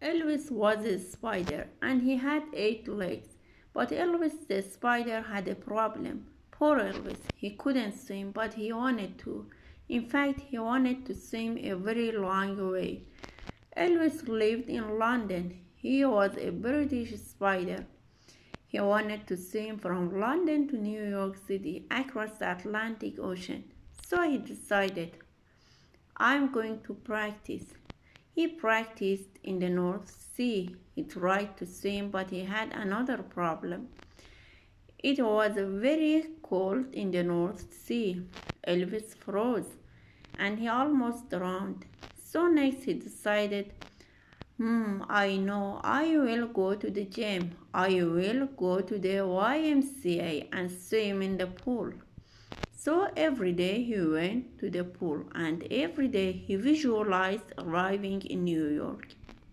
Elvis was a spider and he had 8 legs. But Elvis the spider had a problem. Poor Elvis, he couldn't swim, but he wanted to. In fact, he wanted to swim a very long way. Elvis lived in London. He was a British spider. He wanted to swim from London to New York City across the Atlantic Ocean. So he decided, I'm going to practice. He practiced in the North Sea. He tried to swim, but he had another problem. It was very cold in the North Sea. Elvis froze, and he almost drowned. So next he decided, I know, I will go to the gym. I will go to the YMCA and swim in the pool. So every day he went to the pool, and every day he visualized arriving in New York.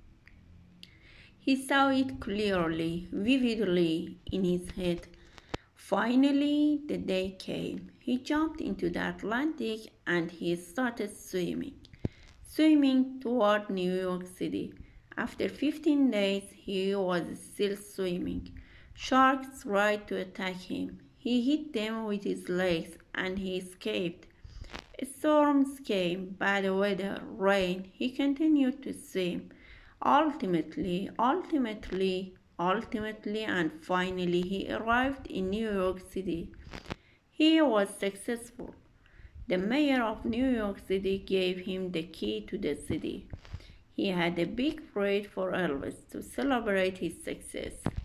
He saw it clearly, vividly in his head. Finally, the day came. He jumped into the Atlantic and he started swimming toward New York City. After 15 days, he was still swimming. Sharks tried to attack him. He hit them with his legs and he escaped. Storms came, bad weather, rain. He continued to swim. Ultimately, and finally, he arrived in New York City. He was successful. The mayor of New York City gave him the key to the city. He had a big parade for Elvis to celebrate his success.